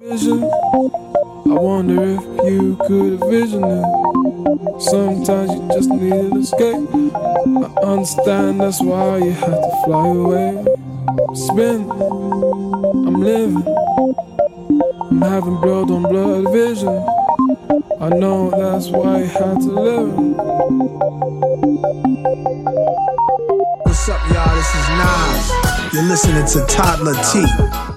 Vision. I wonder if you could envision it. Sometimes you just need an escape. I understand that's why you had to fly away. Spin, I'm living. I'm having blood on blood vision. I know that's why you had to live. What's up, y'all? This is Nas. You're listening to Toddler T.